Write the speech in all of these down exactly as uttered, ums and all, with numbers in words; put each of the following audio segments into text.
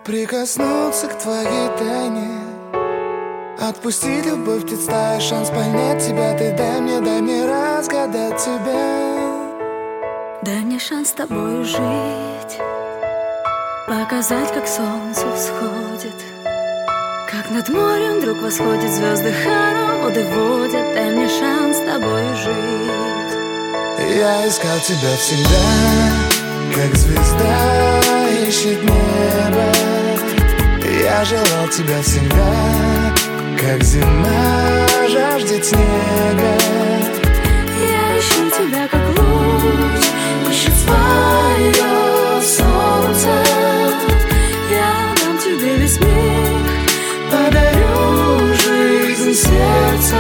Прикоснуться к твоей тайне, отпустить любовь, представить шанс понять тебя. Ты дай мне, дай мне разгадать тебя. Дай мне шанс с тобой жить, показать, как солнце всходит, как над морем вдруг восходят звезды, хороводы водят. Дай мне шанс с тобой жить. Я искал тебя всегда, как звезда ищет небо. Я желал тебя всегда, как зима жаждет снега. Я ищу тебя, как луч ищет свое солнце. Я дам тебе весь мир, подарю жизнь, сердце.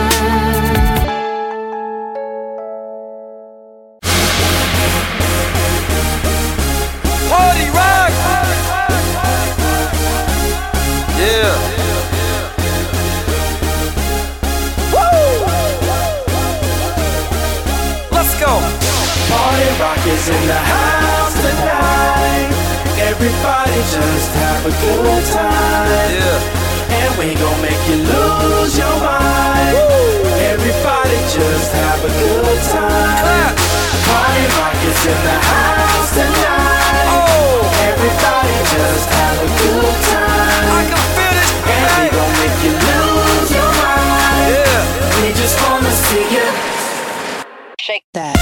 Party rock! Yeah. Woo! Let's go. Party rock is in the house tonight. Everybody just have a good time. Yeah. And we gon' make you lose your mind. Woo! Everybody just have a good time. Clap. Party rock is in the house tonight. Oh. Everybody just have a good time. I can feel this And we tonight. gon' make you lose your mind. Yeah. We just wanna see you Shake that.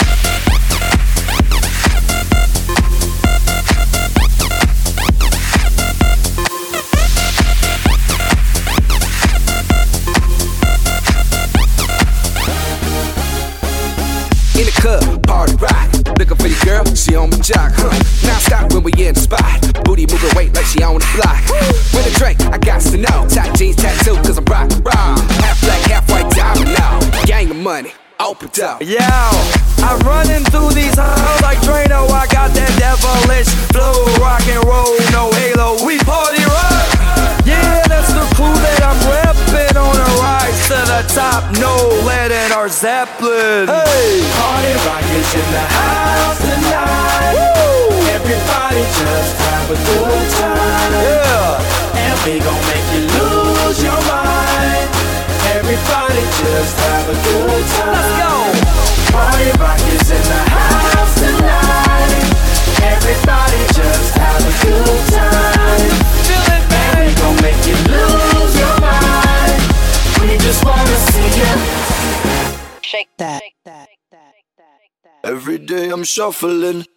In the club, party rock. Looking for the girl, she on my jock, huh? Now stop when we in the spot. Booty moving weight like she on the block. With a drink, I got to know. Tight jeans, tattoo, cause I'm rock, raw. Half black, half white, diamond now. Gang of money, open up. Yo, I'm running through these halls like Drano. I got that devilish flow, rock and roll, no halo. We party rock. Yeah, that's the crew that I'm reppin' on a rise to the top. No lead in our Zeppelin. Hey, Party rock is in the house tonight. woo, Everybody just have a good time. yeah. And we gon' make you lose your mind. Everybody just have a good time. Let's go. Party rock is in the house tonight. Everybody just have a good time. Feel it, And we baby. gon' make you lose your mind. We just wanna see you Shake that. Every day I'm shuffling.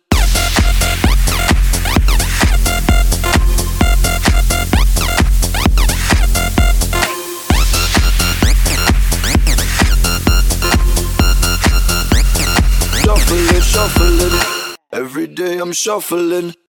Shuffling, shuffling. Every day I'm shuffling.